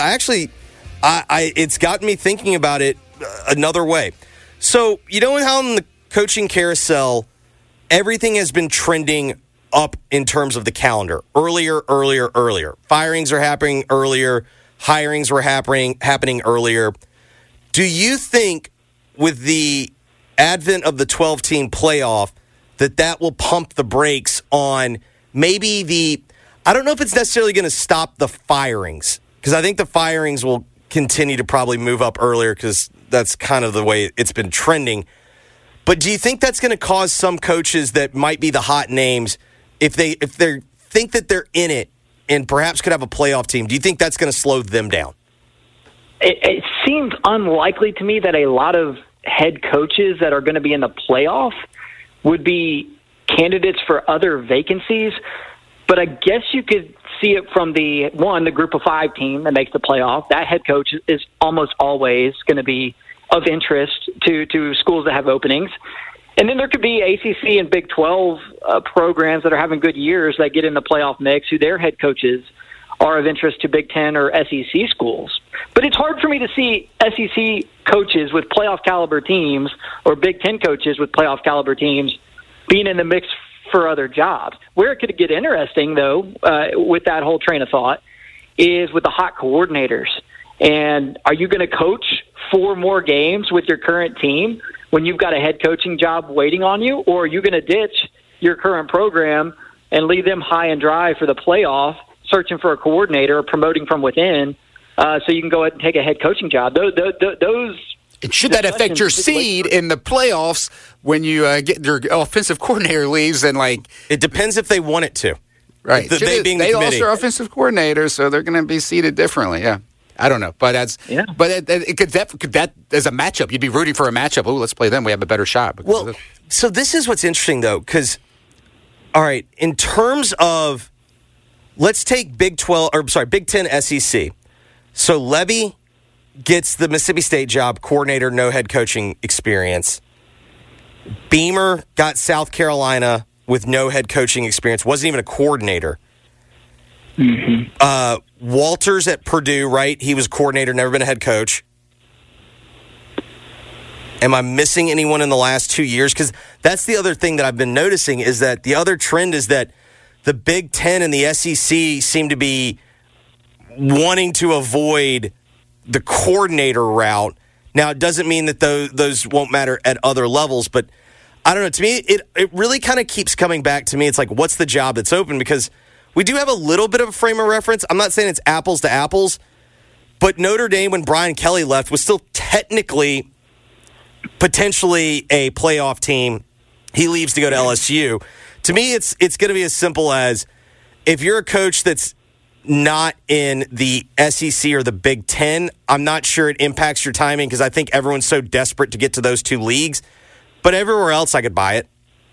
it's gotten me thinking about it another way. So, you know how in the coaching carousel, everything has been trending up in terms of the calendar. Earlier. Firings are happening earlier. Hirings were happening earlier. Do you think with the advent of the 12-team playoff that will pump the brakes on maybe I don't know if it's necessarily going to stop the firings, because I think the firings will continue to probably move up earlier because that's kind of the way it's been trending. But do you think that's going to cause some coaches that might be the hot names, if they think that they're in it and perhaps could have a playoff team, do you think that's going to slow them down? It seems unlikely to me that a lot of head coaches that are going to be in the playoff would be candidates for other vacancies. But I guess you could see it from the group of 5 team that makes the playoff. That head coach is almost always going to be of interest to schools that have openings. And then there could be ACC and Big 12 programs that are having good years that get in the playoff mix, who their head coaches are of interest to Big 10 or SEC schools. But it's hard for me to see SEC coaches with playoff caliber teams or Big 10 coaches with playoff caliber teams being in the mix for other jobs. Where it could get interesting, though, with that whole train of thought, is with the hot coordinators. And are you going to coach 4 more games with your current team when you've got a head coaching job waiting on you? Or are you going to ditch your current program and leave them high and dry for the playoff, searching for a coordinator or promoting from within so you can go ahead and take a head coaching job? Those and should that affect your seed in the playoffs when you get your offensive coordinator leaves? And it depends if they want it to. Right. They also are offensive coordinators, so they're going to be seeded differently. Yeah. I don't know, but could that as a matchup, you'd be rooting for a matchup. Oh, let's play them. We have a better shot. Well, so this is what's interesting though, because all right, in terms of let's take Big 10 SEC. So Levy gets the Mississippi State job, coordinator, no head coaching experience. Beamer got South Carolina with no head coaching experience, wasn't even a coordinator. Mm-hmm. Walters at Purdue, right? He was coordinator, never been a head coach. Am I missing anyone in the last 2 years? Because that's the other thing that I've been noticing is that the other trend is that the Big 10 and the SEC seem to be wanting to avoid the coordinator route. Now, it doesn't mean that those won't matter at other levels, but I don't know. To me, it really kind of keeps coming back to me. It's like, what's the job that's open? Because we do have a little bit of a frame of reference. I'm not saying it's apples to apples, but Notre Dame, when Brian Kelly left, was still technically, potentially a playoff team. He leaves to go to LSU. To me, it's going to be as simple as if you're a coach that's not in the SEC or the Big 10, I'm not sure it impacts your timing because I think everyone's so desperate to get to those 2 leagues. But everywhere else, I could buy it.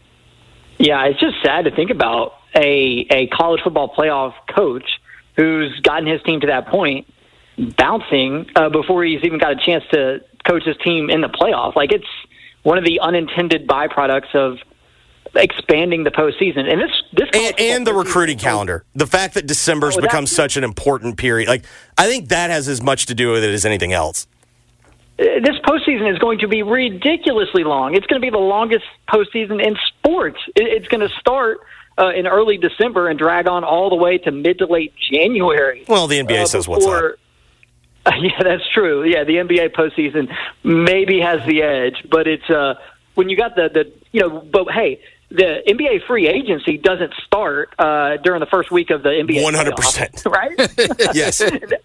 Yeah, it's just sad to think about a college football playoff coach who's gotten his team to that point bouncing before he's even got a chance to coach his team in the playoff. Like, it's one of the unintended byproducts of expanding the postseason. And this the recruiting calendar. The fact that December's become such an important period. Like, I think that has as much to do with it as anything else. This postseason is going to be ridiculously long. It's going to be the longest postseason in sports. It's going to start in early December and drag on all the way to mid to late January. Well, the NBA says what's up. Yeah, that's true. Yeah, the NBA postseason maybe has the edge, but it's when you got the but hey, the NBA free agency doesn't start during the first week of the NBA 100%. Right? Yes.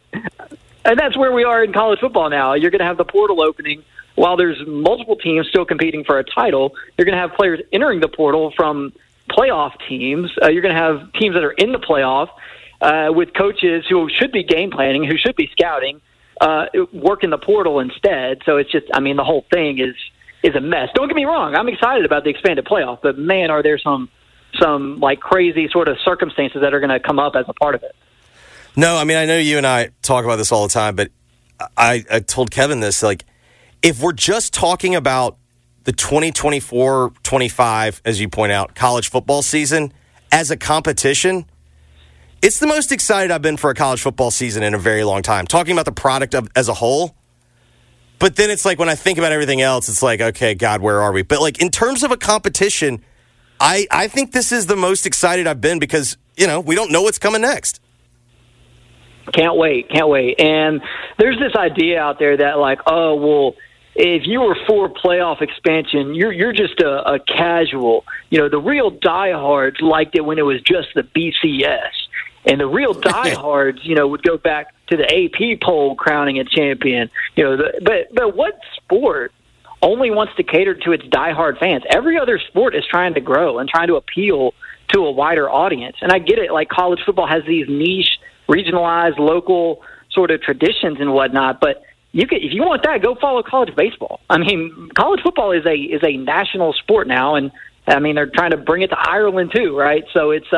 And that's where we are in college football now. You're going to have the portal opening. While there's multiple teams still competing for a title, you're going to have players entering the portal from playoff teams. You're going to have teams that are in the playoff with coaches who should be game planning, who should be scouting, work in the portal instead. So it's just, the whole thing is a mess. Don't get me wrong. I'm excited about the expanded playoff, but man, are there some like crazy sort of circumstances that are going to come up as a part of it. No, I know you and I talk about this all the time, but I told Kevin this, like, if we're just talking about the 2024-25, as you point out, college football season as a competition, it's the most excited I've been for a college football season in a very long time, talking about the product as a whole. But then it's like when I think about everything else, it's like, okay, God, where are we? But like in terms of a competition, I think this is the most excited I've been because, we don't know what's coming next. Can't wait. And there's this idea out there that like, oh, well, if you were for playoff expansion, you're just a casual. The real diehards liked it when it was just the BCS. And the real diehards, would go back to the AP poll crowning a champion. But what sport only wants to cater to its diehard fans? Every other sport is trying to grow and trying to appeal to a wider audience. And I get it, like college football has these niche, regionalized, local sort of traditions and whatnot. But if you want that, go follow college baseball. College football is a national sport now, and they're trying to bring it to Ireland too, right? So it's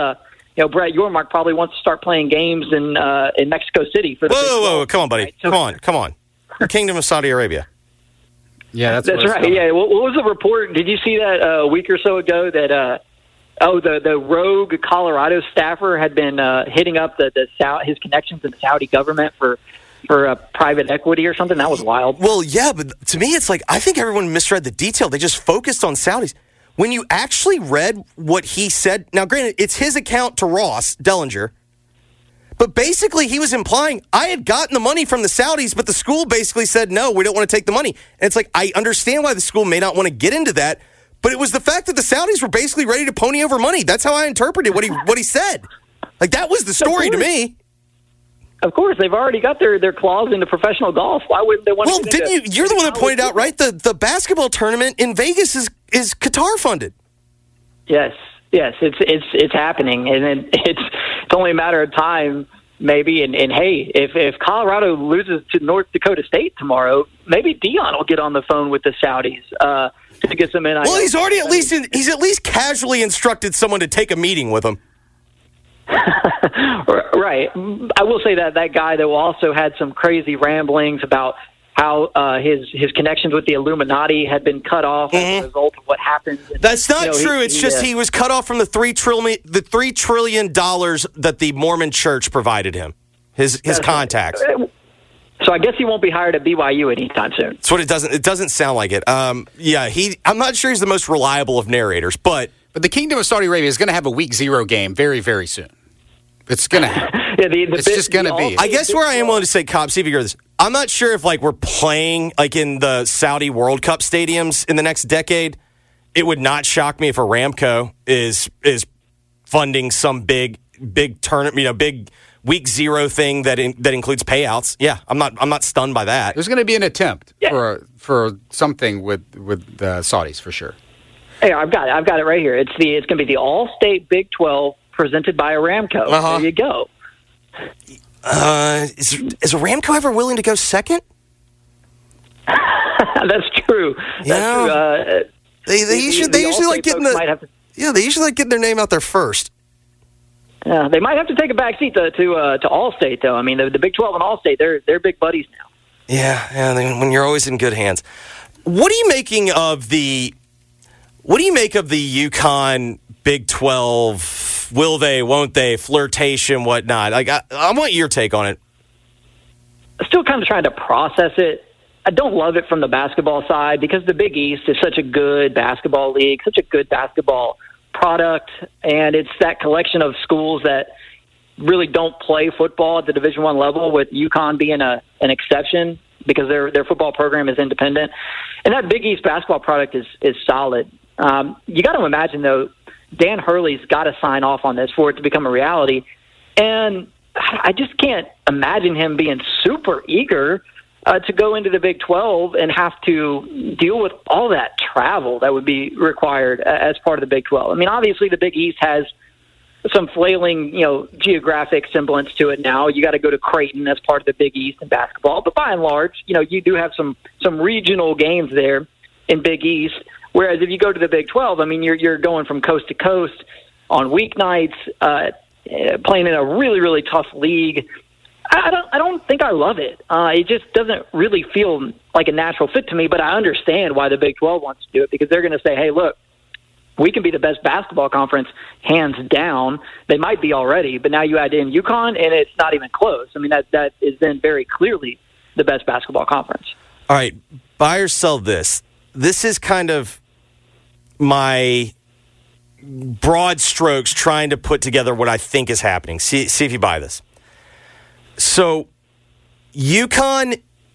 Brett Yormark probably wants to start playing games in Mexico City for the Whoa, come on, buddy. Right? So, come on. The Kingdom of Saudi Arabia. Yeah, that's right. Yeah, what was the report? Did you see that a week or so ago that the rogue Colorado staffer had been hitting up his connections in the Saudi government for private equity or something? That was wild. Well, yeah, but to me, it's like I think everyone misread the detail. They just focused on Saudis. When you actually read what he said, now granted, it's his account to Ross Dellinger, but basically he was implying I had gotten the money from the Saudis, but the school basically said, no, we don't want to take the money. And it's like, I understand why the school may not want to get into that, but it was the fact that the Saudis were basically ready to pony over money. That's how I interpreted what he said. Like, that was the story to me. Of course, they've already got their claws into professional golf. Why wouldn't they want to? Well, didn't you're the one that pointed out, right? The basketball tournament in Vegas is Qatar funded. Yes, it's happening, and it's only a matter of time, maybe. And hey, if Colorado loses to North Dakota State tomorrow, maybe Dion will get on the phone with the Saudis to get some NIL. Well, he's already he's at least casually instructed someone to take a meeting with him. Right. I will say that guy, though, also had some crazy ramblings about how his connections with the Illuminati had been cut off as a result of what happened. And, that's not true. It's just he was cut off from the $3 trillion that the Mormon Church provided him. His contacts. So I guess he won't be hired at BYU anytime soon. That's what it doesn't. It doesn't sound like it. I'm not sure he's the most reliable of narrators, but the Kingdom of Saudi Arabia is going to have a Week 0 game very, very soon. It's going to happen. It's just going to be. I guess where I am willing to say, Cobb, see if you hear this. I'm not sure if we're playing in the Saudi World Cup stadiums in the next decade. It would not shock me if Aramco is funding some big tournament, big Week 0 thing that includes payouts. Yeah, I'm not stunned by that. There's going to be an attempt for something with the Saudis for sure. Hey, I've got it right here. It's going to be the All-State Big 12 presented by Aramco. There you go. Is Aramco ever willing to go second? That's true. That's true. They usually like getting they usually like getting their name out there first. Yeah, they might have to take a back seat to Allstate, though. I mean, the Big 12 and Allstate, they're big buddies now. Yeah. When you're always in good hands. What are you making of the UConn Big 12? Will they, won't they, flirtation, whatnot? I want your take on it. Still kind of trying to process it. I don't love it from the basketball side because the Big East is such a good basketball league, such a good basketball product, and it's that collection of schools that really don't play football at the Division I level, with UConn being an exception because their football program is independent. And that Big East basketball product is solid. You got to imagine, though, Dan Hurley's got to sign off on this for it to become a reality. And I just can't imagine him being super eager to go into the Big 12 and have to deal with all that travel that would be required as part of the Big 12. I mean, obviously the Big East has some flailing, geographic semblance to it now. You got to go to Creighton as part of the Big East in basketball. But by and large, you do have some regional games there in Big East. Whereas if you go to the Big 12, I mean, you're going from coast to coast on weeknights, playing in a really, really tough league. I don't think I love it. It just doesn't really feel like a natural fit to me, but I understand why the Big 12 wants to do it, because they're going to say, hey, look, we can be the best basketball conference, hands down. They might be already, but now you add in UConn, and it's not even close. I mean, that is then very clearly the best basketball conference. All right, buy or sell this. This is kind of my broad strokes trying to put together what I think is happening. See if you buy this. So UConn,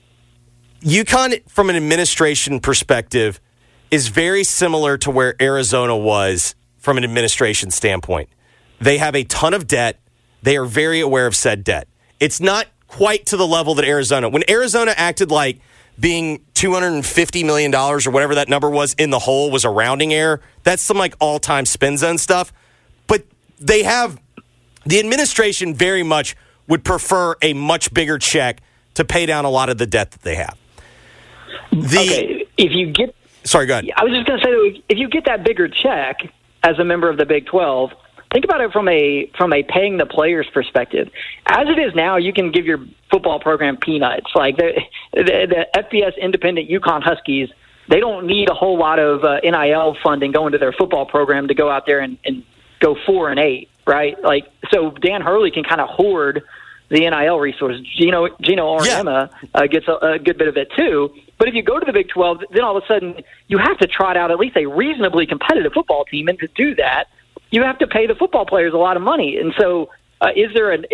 from an administration perspective, is very similar to where Arizona was from an administration standpoint. They have a ton of debt. They are very aware of said debt. It's not quite to the level that Arizona. When Arizona acted like being $250 million or whatever that number was in the hole was a rounding error, that's some all-time spin zone stuff. But they have, the administration very much would prefer a much bigger check to pay down a lot of the debt that they have. Sorry, go ahead. I was just going to say that if you get that bigger check as a member of the Big 12, think about it from a paying the players perspective. As it is now, you can give your football program peanuts. Like the FBS independent UConn Huskies, they don't need a whole lot of NIL funding going to their football program to go out there and go 4-8, right? Like, so Dan Hurley can kind of hoard the NIL resources. Gino Auriemma gets a good bit of it too. But if you go to the Big 12, then all of a sudden you have to trot out at least a reasonably competitive football team, and to do that, you have to pay the football players a lot of money. And so is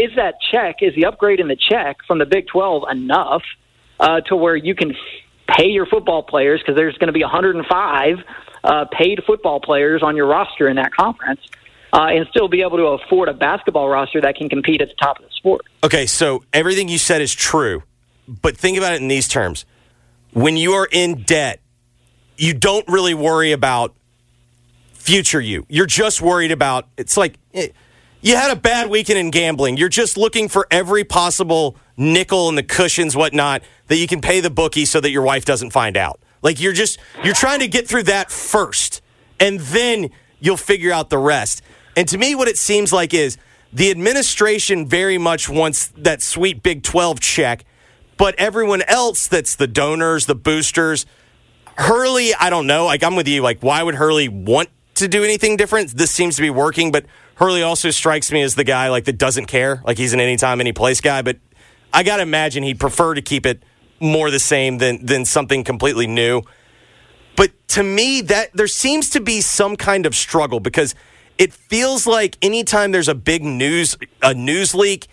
the upgrade in the check from the Big 12 enough to where you can pay your football players, because there's going to be 105 paid football players on your roster in that conference, and still be able to afford a basketball roster that can compete at the top of the sport? Okay, so everything you said is true, but think about it in these terms. When you are in debt, you don't really worry about future you. You're just worried about, it's like you had a bad weekend in gambling. You're just looking for every possible nickel in the cushions, whatnot, that you can pay the bookie so that your wife doesn't find out. Like you're trying to get through that first, and then you'll figure out the rest. And to me, what it seems like is the administration very much wants that sweet Big 12 check, but everyone else, that's the donors, the boosters, Hurley, I don't know. Like, I'm with you. Like, why would Hurley want to do anything different? This seems to be working, but Hurley also strikes me as the guy like that doesn't care. Like, he's an anytime, any place guy. But I got to imagine he'd prefer to keep it more the same than something completely new. But to me, that there seems to be some kind of struggle, because it feels like anytime there's a big news leak,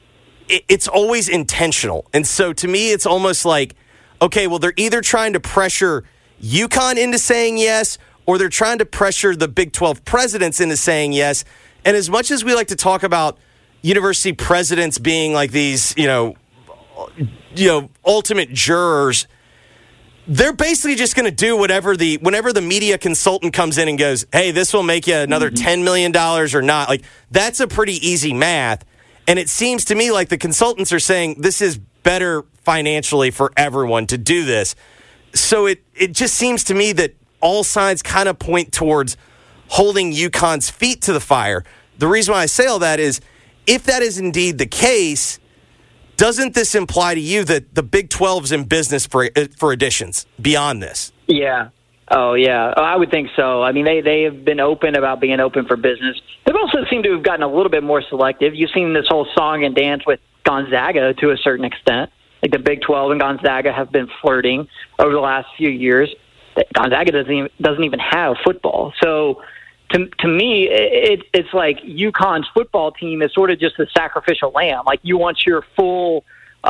it's always intentional. And so to me, it's almost like, okay, well, they're either trying to pressure UConn into saying yes, or they're trying to pressure the Big 12 presidents into saying yes. And as much as we like to talk about university presidents being like these, ultimate jurors, they're basically just going to do whenever the media consultant comes in and goes, hey, this will make you another $10 million or not. Like, that's a pretty easy math. And it seems to me like the consultants are saying this is better financially for everyone to do this. So it just seems to me that all signs kind of point towards holding UConn's feet to the fire. The reason why I say all that is, if that is indeed the case, doesn't this imply to you that the Big 12's in business for additions beyond this? Yeah. Oh, yeah. I would think so. I mean, they have been open about being open for business. They've also seemed to have gotten a little bit more selective. You've seen this whole song and dance with Gonzaga to a certain extent. Like, the Big 12 and Gonzaga have been flirting over the last few years. Gonzaga doesn't even have football. So to me, it's like UConn's football team is sort of just a sacrificial lamb. Like, you want your full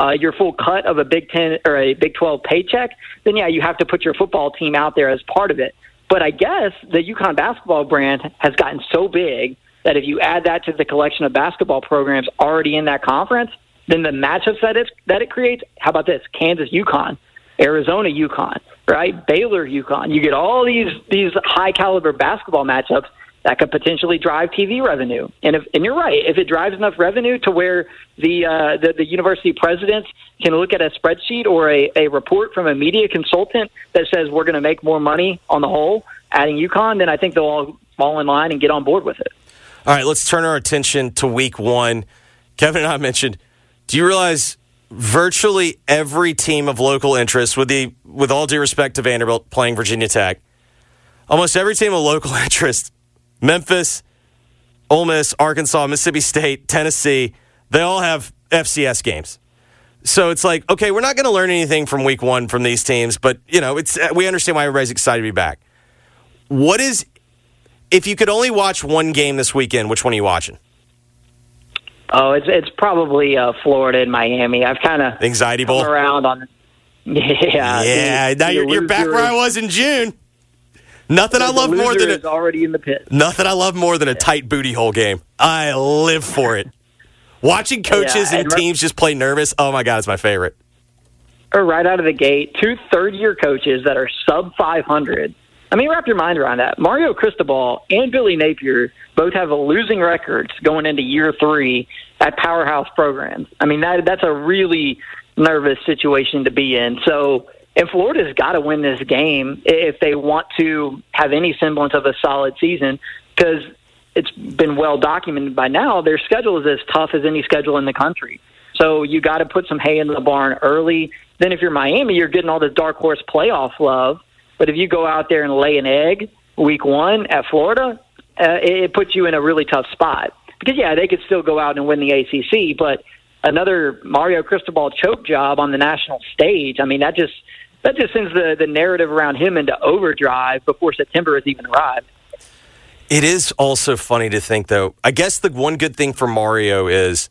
cut of a Big 10 or a Big 12 paycheck, then yeah, you have to put your football team out there as part of it. But I guess the UConn basketball brand has gotten so big that if you add that to the collection of basketball programs already in that conference, then the matchups that it creates, how about this? Kansas UConn, Arizona UConn, right? Baylor UConn. You get all these high caliber basketball matchups that could potentially drive TV revenue. And you're right, if it drives enough revenue to where the university presidents can look at a spreadsheet or a report from a media consultant that says we're going to make more money on the whole adding UConn, then I think they'll all fall in line and get on board with it. All right, let's turn our attention to week one. Kevin and I mentioned, do you realize virtually every team of local interest, with all due respect to Vanderbilt playing Virginia Tech, almost every team of local interest, Memphis, Ole Miss, Arkansas, Mississippi State, Tennessee, they all have FCS games. So it's like, okay, we're not going to learn anything from week one from these teams, but we understand why everybody's excited to be back. If you could only watch one game this weekend, which one are you watching? Oh, it's probably Florida and Miami. I've kind of anxiety bowl around on. Yeah. Now you're back where I was in June. Nothing I love more than already in the pit. Nothing I love more than a tight booty hole game. I live for it. Watching coaches and teams just play nervous. Oh my God, it's my favorite. Right out of the gate, 2 third-year coaches that are sub 500. I mean, wrap your mind around that. Mario Cristobal and Billy Napier both have losing records going into year 3 at powerhouse programs. I mean, that's a really nervous situation to be in. So, and Florida's got to win this game if they want to have any semblance of a solid season, because it's been well documented by now, their schedule is as tough as any schedule in the country. So you got to put some hay in the barn early. Then if you're Miami, you're getting all this dark horse playoff love. But if you go out there and lay an egg week 1 at Florida, it puts you in a really tough spot. Because, yeah, they could still go out and win the ACC, but another Mario Cristobal choke job on the national stage, I mean, that just sends the narrative around him into overdrive before September has even arrived. It is also funny to think, though, I guess the one good thing for Mario is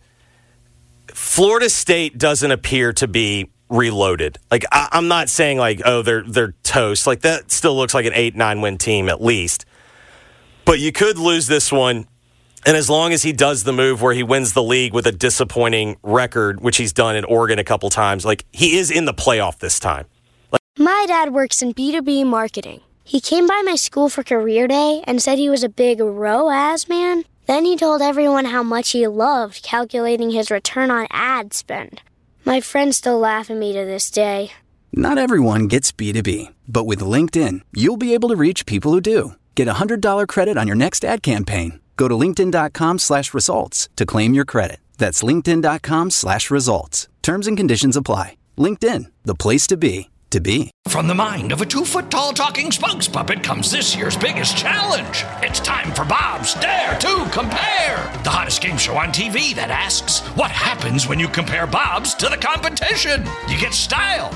Florida State doesn't appear to be reloaded. Like, I'm not saying, like, oh, they're toast. Like, that still looks like an 8-9 win team at least. But you could lose this one, and as long as he does the move where he wins the league with a disappointing record, which he's done at Oregon a couple times, like, he is in the playoff this time. My dad works in B2B marketing. He came by my school for career day and said he was a big ROAS man. Then he told everyone how much he loved calculating his return on ad spend. My friends still laugh at me to this day. Not everyone gets B2B, but with LinkedIn, you'll be able to reach people who do. Get a $100 credit on your next ad campaign. Go to linkedin.com/results to claim your credit. That's linkedin.com/results. Terms and conditions apply. LinkedIn, the place to be. From the mind of a 2-foot-tall talking spokes puppet comes this year's biggest challenge. It's time for Bob's Dare to Compare, the hottest game show on TV that asks, what happens when you compare Bob's to the competition? You get style.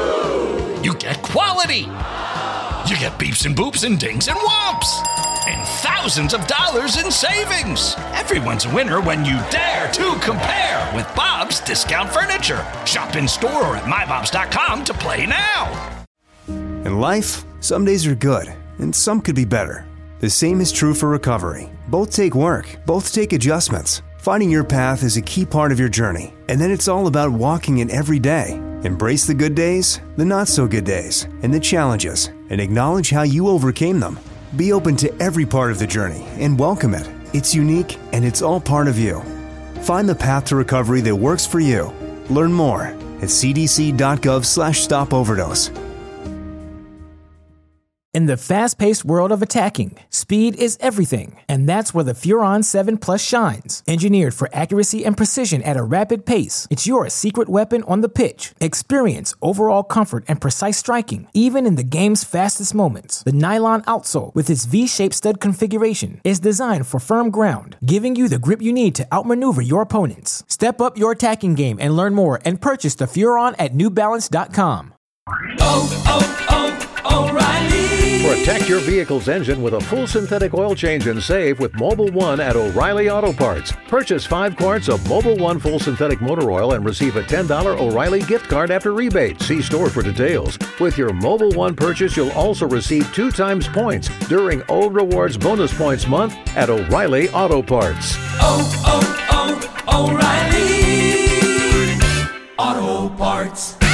You get quality. You get beeps and boops and dings and whomps. And thousands of dollars in savings. Everyone's a winner when you dare to compare with Bob's Discount Furniture. Shop in store or at mybobs.com to play now. In life, some days are good, and some could be better. The same is true for recovery. Both take work, both take adjustments. Finding your path is a key part of your journey, and then it's all about walking it every day. Embrace the good days, the not-so-good days, and the challenges, and acknowledge how you overcame them. Be open to every part of the journey and welcome it. It's unique, and it's all part of you. Find the path to recovery that works for you. Learn more at cdc.gov/stopoverdose. In the fast-paced world of attacking, speed is everything, and that's where the Furon 7 Plus shines. Engineered for accuracy and precision at a rapid pace, it's your secret weapon on the pitch. Experience overall comfort and precise striking, even in the game's fastest moments. The nylon outsole, with its V-shaped stud configuration, is designed for firm ground, giving you the grip you need to outmaneuver your opponents. Step up your attacking game and learn more and purchase the Furon at newbalance.com. O'Reilly. Protect your vehicle's engine with a full synthetic oil change and save with Mobil 1 at O'Reilly Auto Parts. Purchase 5 quarts of Mobil 1 full synthetic motor oil and receive a $10 O'Reilly gift card after rebate. See store for details. With your Mobil 1 purchase, you'll also receive 2 times points during O Rewards Bonus Points Month at O'Reilly Auto Parts. O'Reilly Auto Parts.